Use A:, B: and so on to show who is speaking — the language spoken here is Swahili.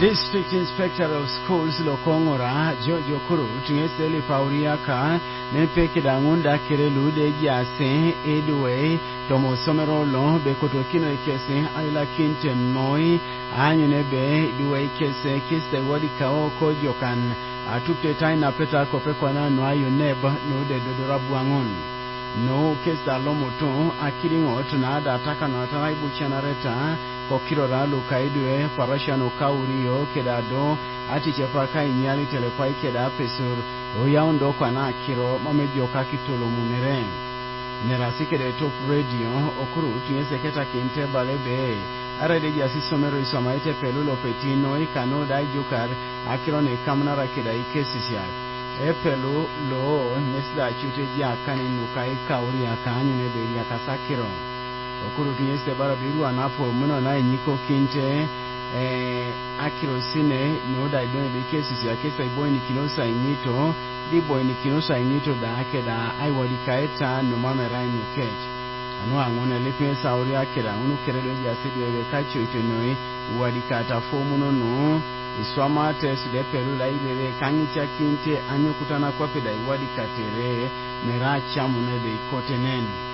A: District Inspector of Schools Lokongora Jojo Kuru tungeseli pauriaka nepeke dangunda kirelu de jase edwe tomo somero lo bekoto kino ikese alila kinte noi anyunebe duwe ikese kiste wadi kaoko jokan atupte taina peta kopekwa na noayo neba no de dodorabu angun no kesta lomoto akiringo tunada ataka no ataraibu chanareta kokiro ralu kaidwe parashano kauriyo kedado ati chepaka inyali telepai keda pesur oyaundo kwa na akiro mamejoka kitolo munere nerasike de top radio okuru tunyeseketa kinte balebe arade jasi somero isomaite pelulo petino ikano dai jukar akiro ne kamnara keda ikesisia epelu lo nesda chute jakani nukai kauri akanyu ne be yakasakiro okuru tunyese bara biru anapo muno na nyiko kinte akiro sine no da idone be cases ya kesa iboy ni kinosa inyito di boy ni kinosa inyito da akeda ai wadi kaeta no mama rai no kech anu angone lepe sauri akeda unu kerelo ya sebe kacho itenoi wadi kata fomu no iswama tes de pelu la ibere kangicha kinte anyokutana kwa peda wadi katere meracha munebe kotenen